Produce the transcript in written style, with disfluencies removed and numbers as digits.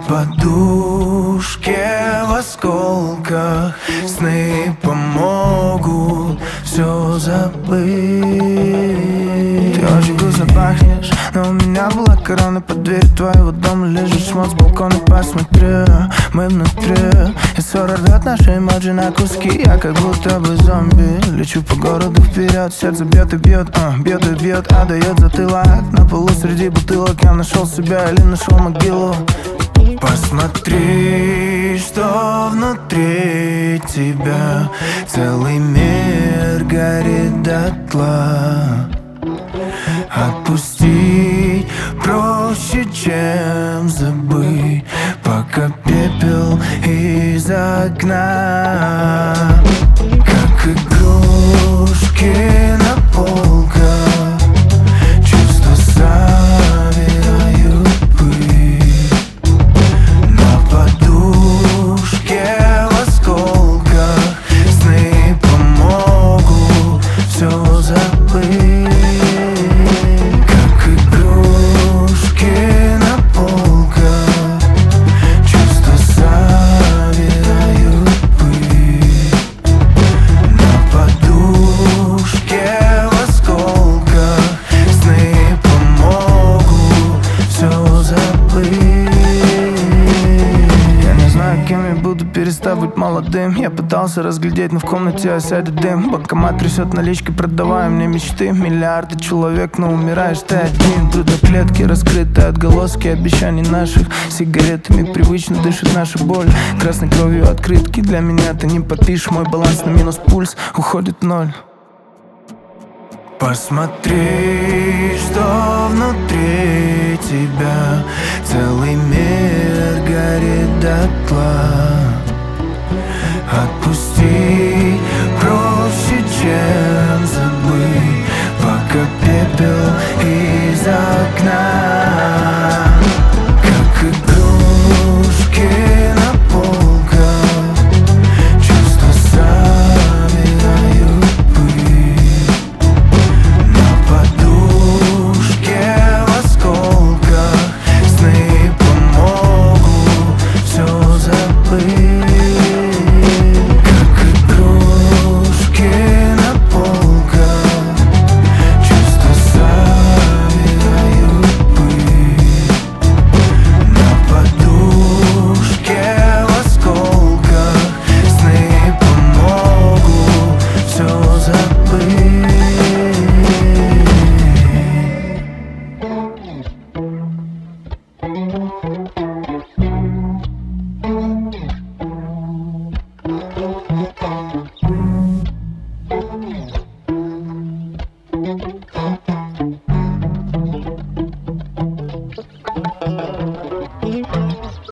подушке в осколках сны помогут все забыть. Ты очень вкусно пахнешь, но у меня была корона. Под дверью твоего дома лежит шмот с балкона. Посмотри, мы внутри, и ссора рвет наши эмоджи на куски. Я как будто бы зомби, лечу по городу вперед. Сердце бьет и бьет, бьет и бьет, а дает затылок. На полу среди бутылок я нашел себя или нашел могилу. Посмотри, что внутри тебя. Целый мир горит дотла. Отпустить проще, чем забыть, пока пепел из окна. Как игрушки на полках, чувства собирают пыль. На подушке в осколках сны помогут все забыть. Перестав быть молодым, я пытался разглядеть, но в комнате осядет дым. Банкомат трясет наличкой, продавая мне мечты. Миллиарды человек, но умираешь ты один. Грудоклетки раскрыты, отголоски обещаний наших. Сигаретами привычно дышит наша боль. Красной кровью открытки, для меня ты не попишешь. Мой баланс на минус, пульс уходит в ноль. Посмотри, что внутри тебя. Целый мир горит дотла.